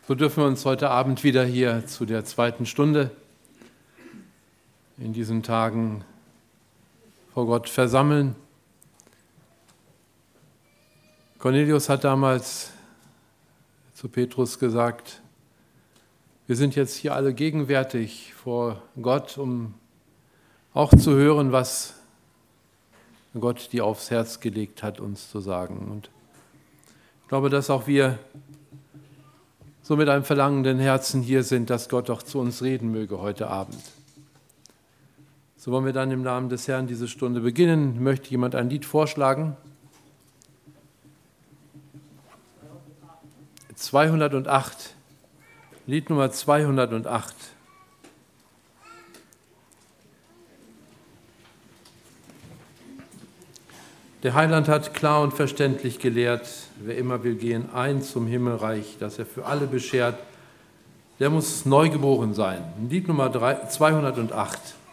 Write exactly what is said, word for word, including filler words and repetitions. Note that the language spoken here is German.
So dürfen wir uns heute Abend wieder hier zu der zweiten Stunde in diesen Tagen vor Gott versammeln. Cornelius hat damals zu Petrus gesagt, wir sind jetzt hier alle gegenwärtig vor Gott, um auch zu hören, was Gott dir aufs Herz gelegt hat, uns zu sagen. Und ich glaube, dass auch wir so mit einem verlangenden Herzen hier sind, dass Gott doch zu uns reden möge heute Abend. So wollen wir dann im Namen des Herrn diese Stunde beginnen. Möchte jemand ein Lied vorschlagen? zweihundertacht, Lied Nummer zweihundertacht. Der Heiland hat klar und verständlich gelehrt, wer immer will gehen ein zum Himmelreich, das er für alle beschert, der muss neugeboren sein. Lied Nummer zweihundertacht.